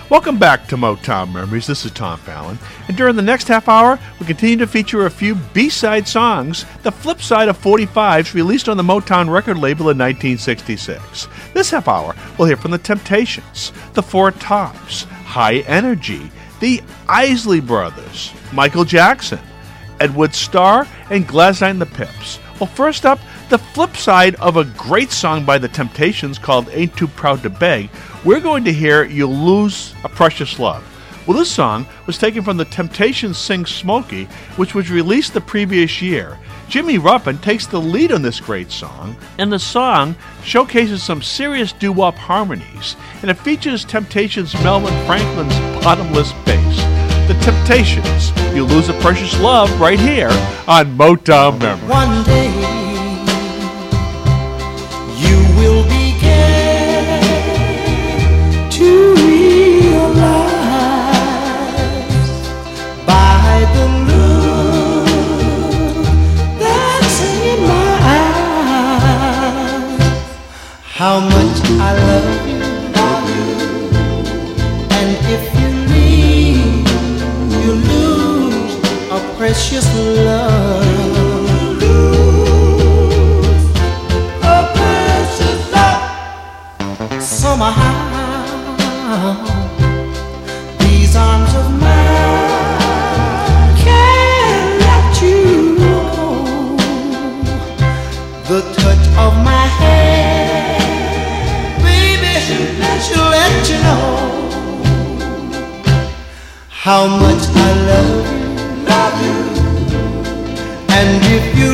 Welcome back to Motown Memories. This is Tom Fallon. And during the next half hour, we continue to feature a few B-side songs, the flip side of 45s released on the Motown record label in 1966. This half hour, we'll hear from the Temptations, the Four Tops, High Energy, the Isley Brothers, Michael Jackson, Edward Starr, and Gladys and the Pips. Well, first up, the flip side of a great song by the Temptations called Ain't Too Proud to Beg, we're going to hear You'll Lose a Precious Love. Well, this song was taken from the Temptations' Sing Smokey, which was released the previous year. Jimmy Ruffin takes the lead on this great song, and the song showcases some serious doo-wop harmonies, and it features Temptations' Melvin Franklin's bottomless bass. The Temptations, You'll Lose a Precious Love, right here on Motown Memories. One day you will begin to realize by the look that's in my eyes how much I love you, and if you leave, you lose a precious love. Somehow, these arms of mine can't let you go. The touch of my hand, baby, should let you know how much I love you. And if you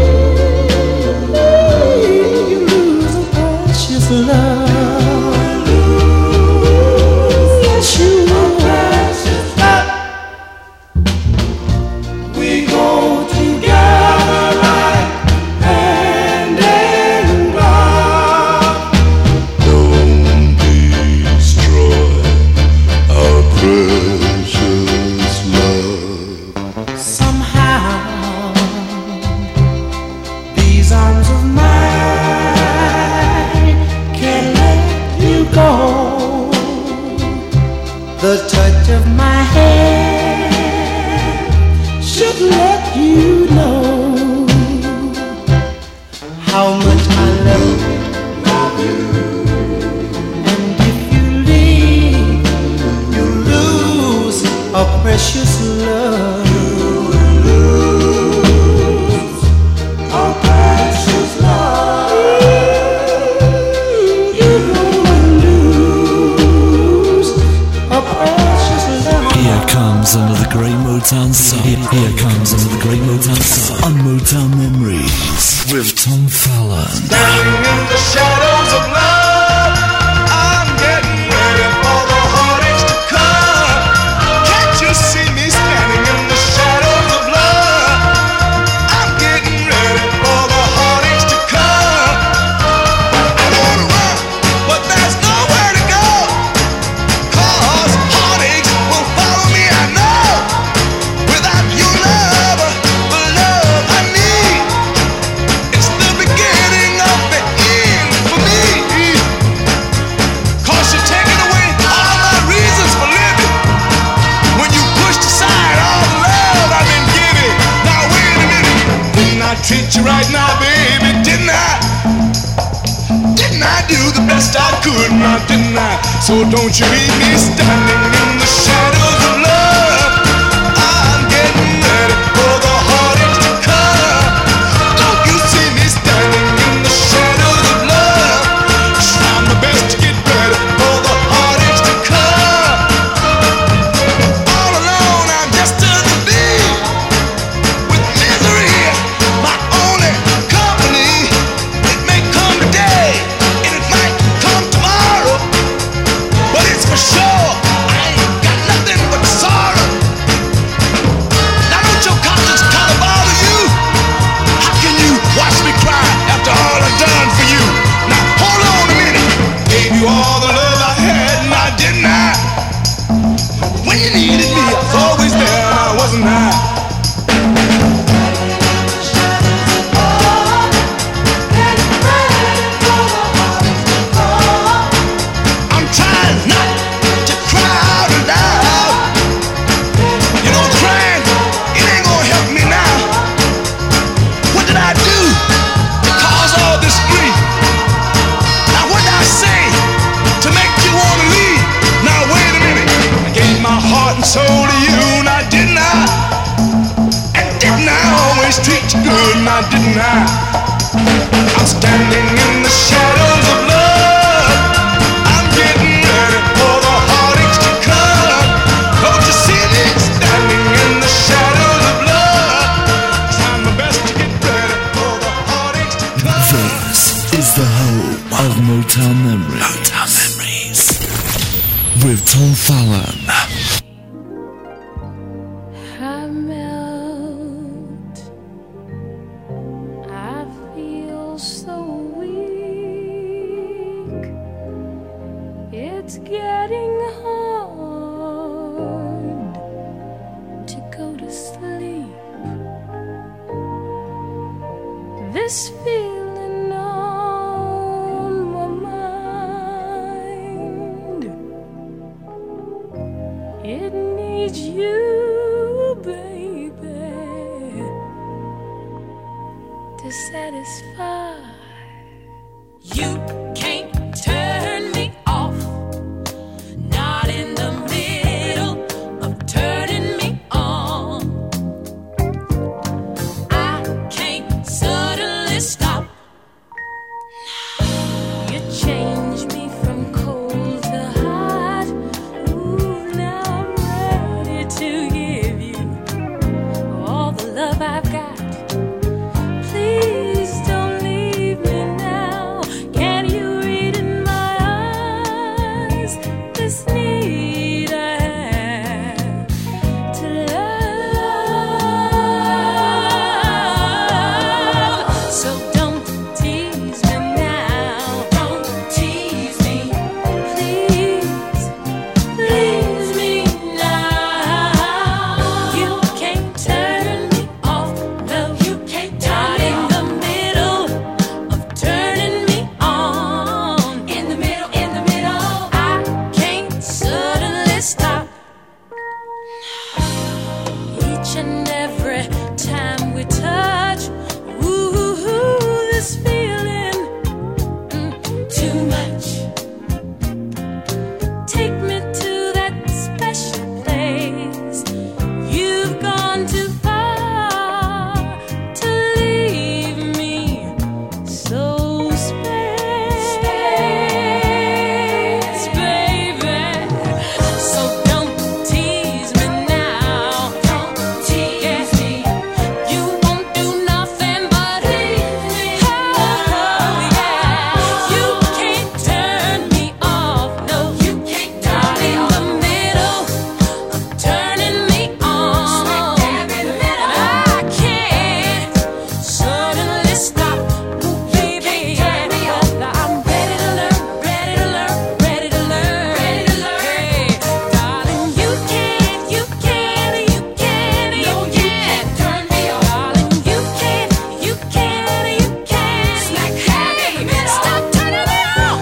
leave, you lose a precious love. The touch of my hand should let you know how much I love you. And if you leave, you lose a precious love. You lose a precious love. You lose a precious love. Here comes another great Motown song. Here comes another great Motown song on Motown Memories with Tom Fallon. Standing in the shadows of love, I'm getting ready for the heartaches to come. Can't you see me standing in the shadows of love? I'm getting ready for the heartaches to come. I wanna run, but there's nowhere to go, 'cause heartaches will follow me, I know. Without your love, the love I need, it's the beginning of the end for me. 'Cause you're taking away all my reasons for living when you pushed aside all the love I've been giving. Now wait a minute, didn't I treat you right now, baby? Didn't I? Didn't I do the best I could? Now didn't I? So don't you leave me standing in the shadows of love. I'm getting ready for the heartaches to come. Don't you see me standing in the shadows of love? Trying my best to get ready for the heartaches to come. All alone, I'm destined to be with misery, my only company. It may come today, and it might come tomorrow, but it's for sure good now, didn't I? I'm standing in the shadows of love. I'm getting ready for the heartaches to come. Don't you see me standing in the shadows of love? Trying my best to get ready for the heartaches to come. This is the home of Motown Memories. Motown Memories with Tom Fallon. This feeling on my mind, it needs you, baby, to satisfy. You can't turn me off, not in the middle of turning me on. I can't stop. You change me from cold to hot. Ooh, now I'm ready to give you all the love I've got. Please don't leave me now. Can you read in my eyes this need I have to love? So don't tease me now. Don't tease me. Please, please me now. You can't turn me off. No, you can't turn me off. In the middle of turning me on. In the middle, I can't suddenly stop. Each and every time we touch, ooh, this feeling, too much. Take me to that special place. You've gone too far to leave me. So space, baby. So don't tease me now. Don't tease me. You won't do nothing but leave me. Oh, yeah. You can't turn me off. No, you can't turn me off. In the middle of turning me on. Smack dab in the middle. I can't suddenly stop. Ooh, baby, turn me off. I'm ready to learn, ready to learn, ready to learn, ready to learn. Hey, darling, you can't, you can't, you can't, no, you can't turn me off. Darling, you can't, you can't, you can't. Smack dab in the middle. Stop turning me off.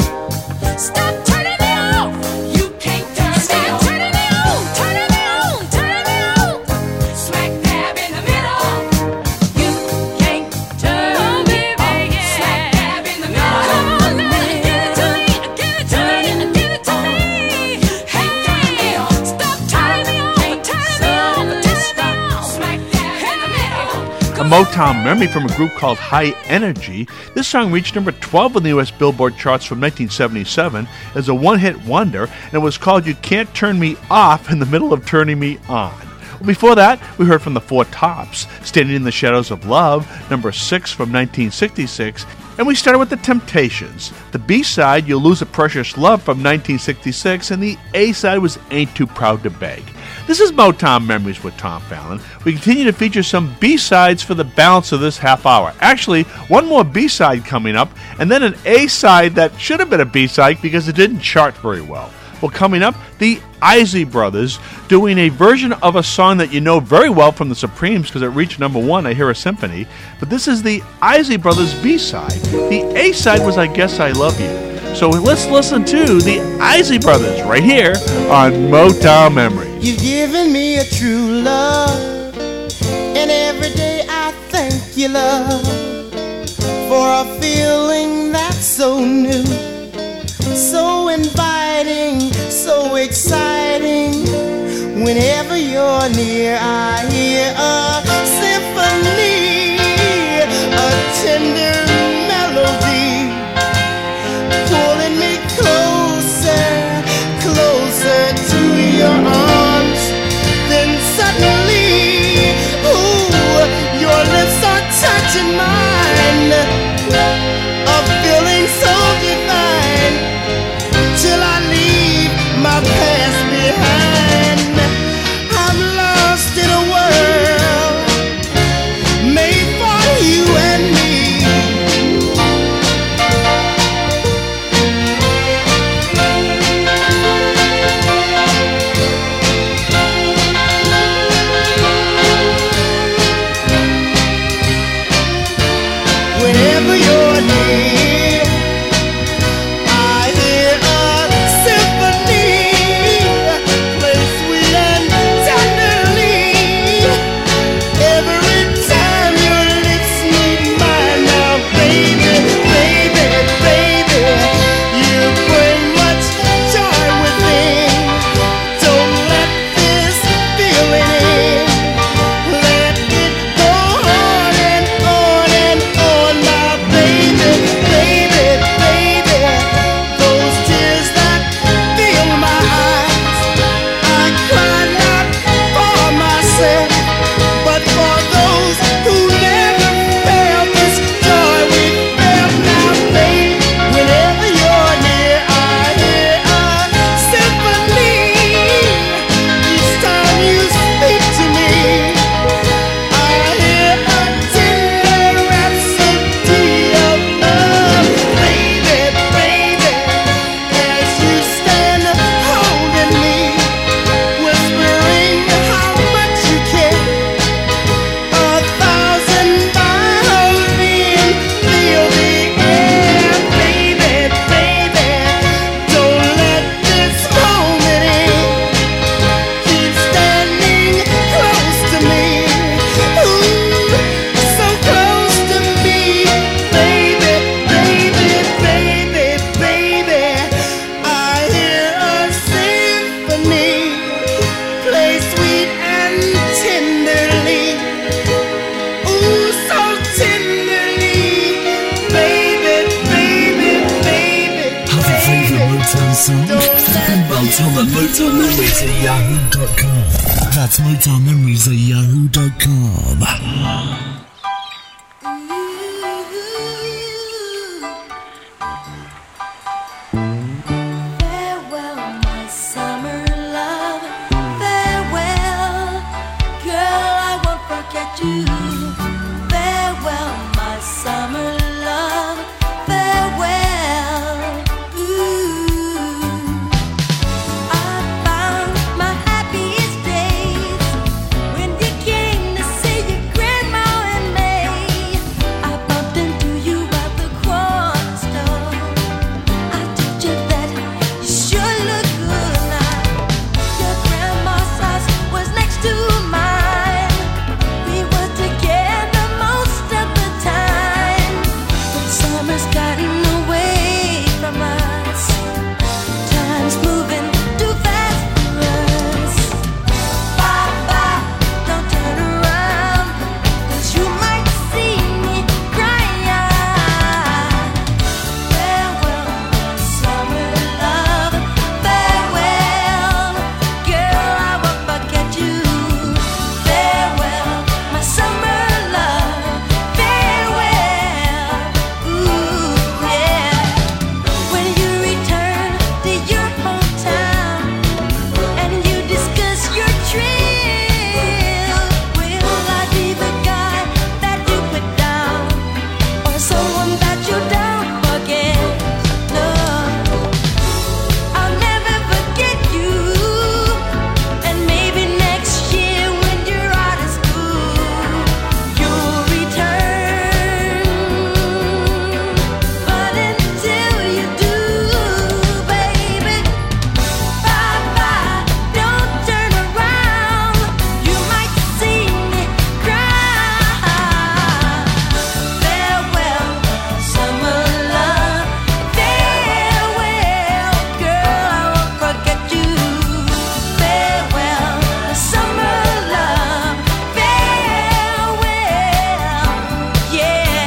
Stop turning me off. You can't turn me off. Stop turning me on, turning me on, turning me on. Smack dab in the middle. You can't turn me off. Smack dab in the middle. Come on now, give it to me, give it to me, give it to me. Hey, stop turning me on, turning me on, turning me on. Smack dab in the middle. A Motown memory from a group called High Energy. This song reached number 12 on the U.S. Billboard charts from 1977 as a one-hit wonder, and it was called You Can't Turn Me Off in the Middle of Turning Me On. Well, before that, we heard from the Four Tops, Standing in the Shadows of Love, number 6 from 1966, and we started with The Temptations. The B-side, You'll Lose a Precious Love from 1966, and the A-side was Ain't Too Proud to Beg. This is Motown Memories with Tom Fallon. We continue to feature some B-sides for the balance of this half hour. Actually, one more B-side coming up, and then an A-side that should have been a B-side because it didn't chart very well. Well, coming up, the Isley Brothers doing a version of a song that you know very well from the Supremes because it reached number 1, I Hear a Symphony. But this is the Isley Brothers B-side. The A-side was I Guess I Love You. So let's listen to the Isley Brothers right here on Motown Memories. You've given me a true love, and every day I thank you, love, for a feeling that's so new, so inviting, so exciting. Whenever you're near, I hear a symphony. Motown Memories at yahoo.com. That's Motown Memories at yahoo.com. Farewell, my summer love. Farewell, girl, I won't forget you. Farewell, my summer love. Farewell. I found my happiest days when you came to see your grandma and me. I bumped into you at the corner store. I told you that you sure look good now. Your grandma's house was next to mine. We were together most of the time, but summer's gotten away from us. Time's moving too fast for us. Bye bye, don't turn around, 'cause you might see me crying. Farewell, my summer love. Farewell, girl, I won't forget you. Farewell, my summer love. Farewell, ooh, yeah. When you return to your hometown and you discuss your trail, will I be the guy that you put down, or someone that you don't forget? No, I'll never forget you. And maybe next year when you're out of school, you'll return. But until you do, baby, bye bye, don't turn around. You might see me cry. Farewell, summer love. Farewell, girl, I won't forget you. Farewell, summer love. Farewell, yeah.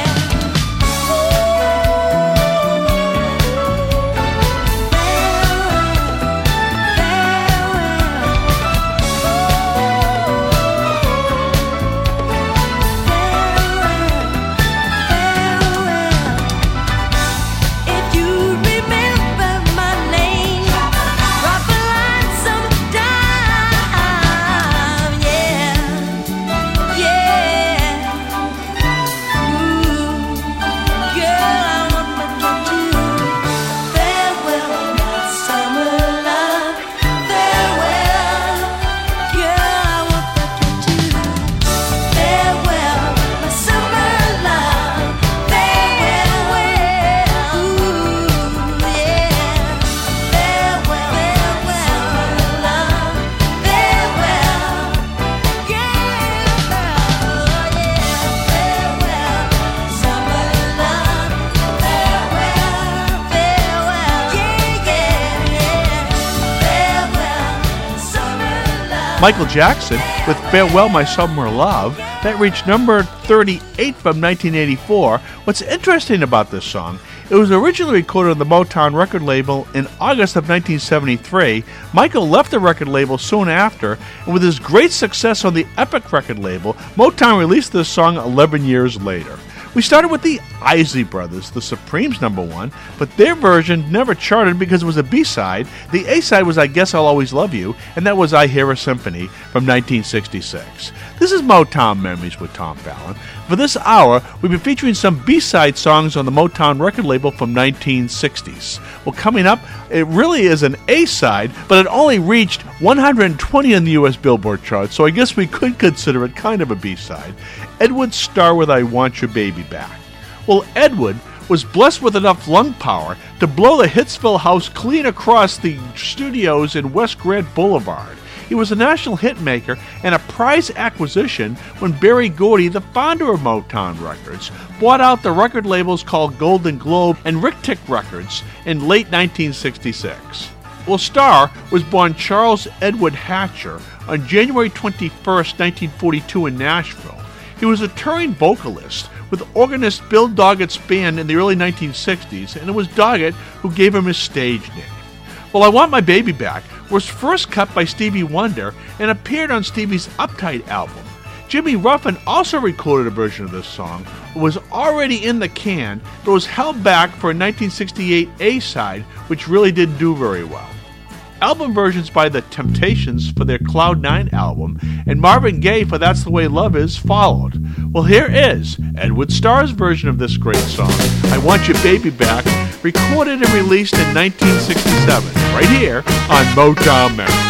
If you remember my name, drop a line sometime. Yeah, yeah. Ooh, girl, I won't forget you. Farewell, my summer love. Farewell, girl, I won't forget you. Farewell, my summer love. Farewell, ooh, yeah. Farewell, summer love. Farewell, girl, yeah. Farewell, summer love. Farewell, farewell, yeah. Farewell, summer love. Michael Jackson with Farewell My Summer Love. That reached number 38 from 1984. What's interesting about this song, it was originally recorded on the Motown record label in August of 1973. Michael left the record label soon after, and with his great success on the Epic record label, Motown released this song 11 years later. We started with the Isley Brothers, the Supremes' #1, but their version never charted because it was a B-side. The A-side was I Guess I'll Always Love You, and that was I Hear a Symphony from 1966. This is Motown Memories with Tom Fallon. For this hour, we've been featuring some B-side songs on the Motown record label from 1960s. Well, coming up, it really is an A-side, but it only reached 120 in the U.S. Billboard chart, so I guess we could consider it kind of a B-side. Edward Starr with I Want Your Baby Back. Well, Edward was blessed with enough lung power to blow the Hitsville house clean across the studios in West Grant Boulevard. He was a national hit maker and a prize acquisition when Berry Gordy, the founder of Motown Records, bought out the record labels called Golden Globe and Rick Tick Records in late 1966. Well, Starr was born Charles Edward Hatcher on January 21st, 1942 in Nashville. He was a touring vocalist with organist Bill Doggett's band in the early 1960s, and it was Doggett who gave him his stage name. Well, I Want My Baby Back was first cut by Stevie Wonder and appeared on Stevie's Uptight album. Jimmy Ruffin also recorded a version of this song. It was already in the can, but was held back for a 1968 A-side, which really didn't do very well. Album versions by The Temptations for their Cloud 9 album and Marvin Gaye for That's the Way Love Is followed. Well, here is Edward Starr's version of this great song, I Want Your Baby Back, recorded and released in 1967, right here on Motown Memories.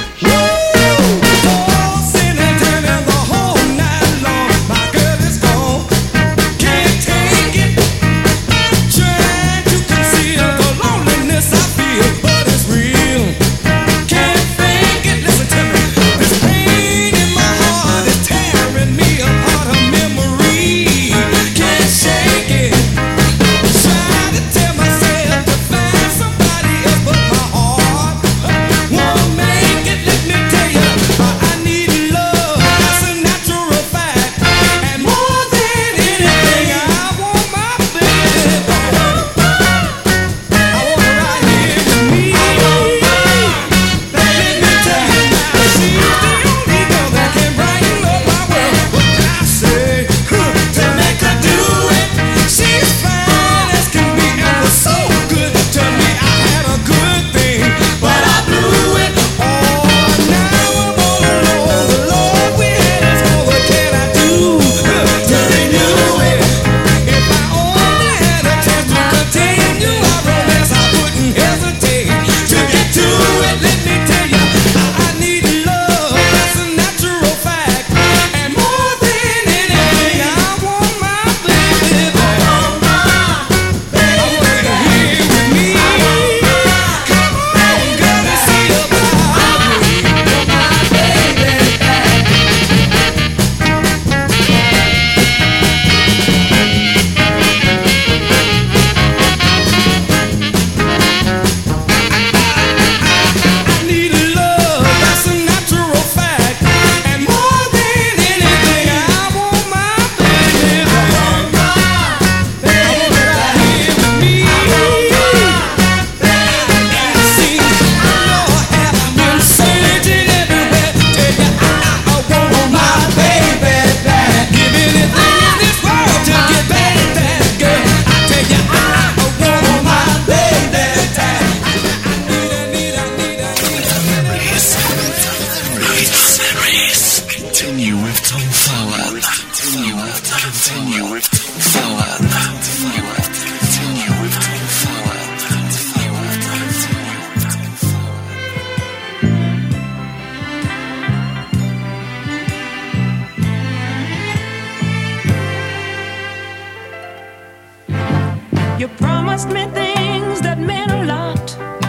You promised me things that meant a lot.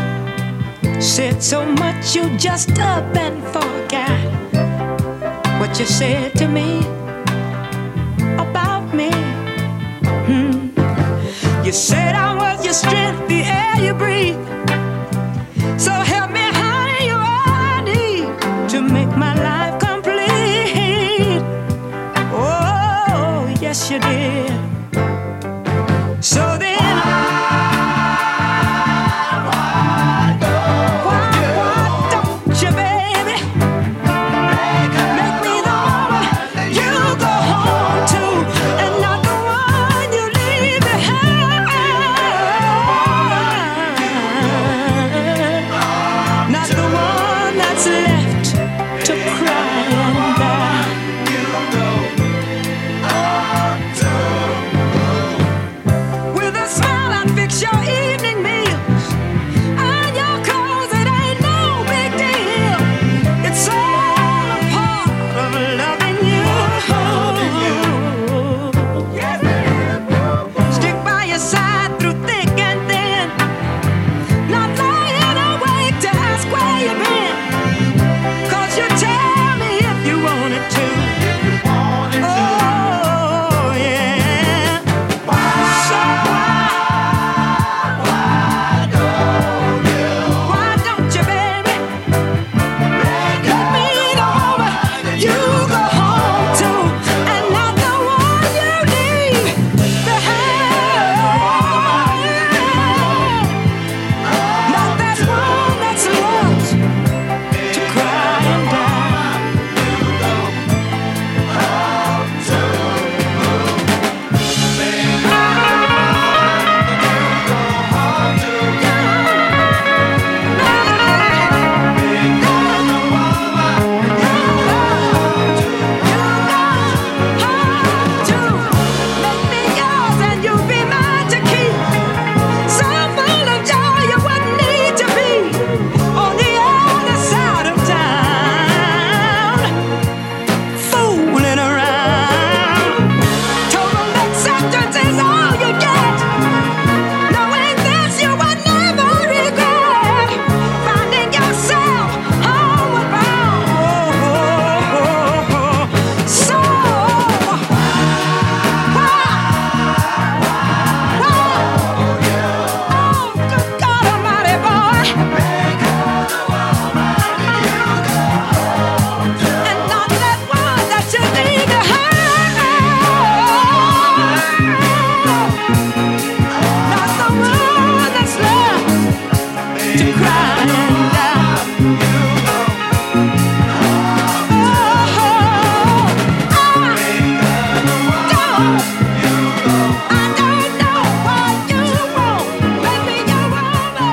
Said so much you just up and forgot what you said to me about me. You said I was your strength, the air you breathe. So help me, honey, you all I need to make my life complete. Oh, yes you did. So then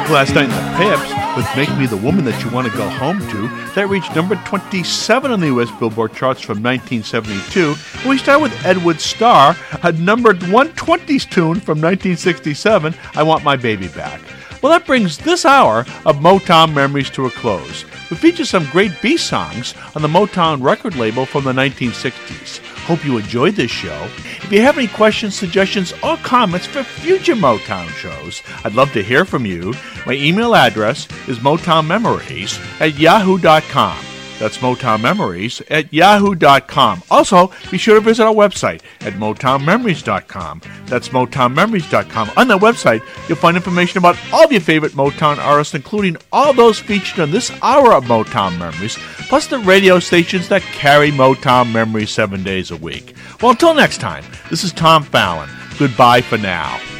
Last Night in the Pips with Make Me the Woman That You Want to Go Home To. That reached number 27 on the U.S. Billboard charts from 1972. And we start with Edward Starr, a number 120s tune from 1967, I Want My Baby Back. Well, that brings this hour of Motown Memories to a close. We feature some great B-songs on the Motown record label from the 1960s. Hope you enjoyed this show. If you have any questions, suggestions, or comments for future Motown shows, I'd love to hear from you. My email address is motownmemories@yahoo.com. That's motownmemories@yahoo.com. Also, be sure to visit our website at motownmemories.com. That's motownmemories.com. On that website, you'll find information about all of your favorite Motown artists, including all those featured on this hour of Motown Memories, plus the radio stations that carry Motown Memories 7 days a week. Well, until next time, this is Tom Fallon. Goodbye for now.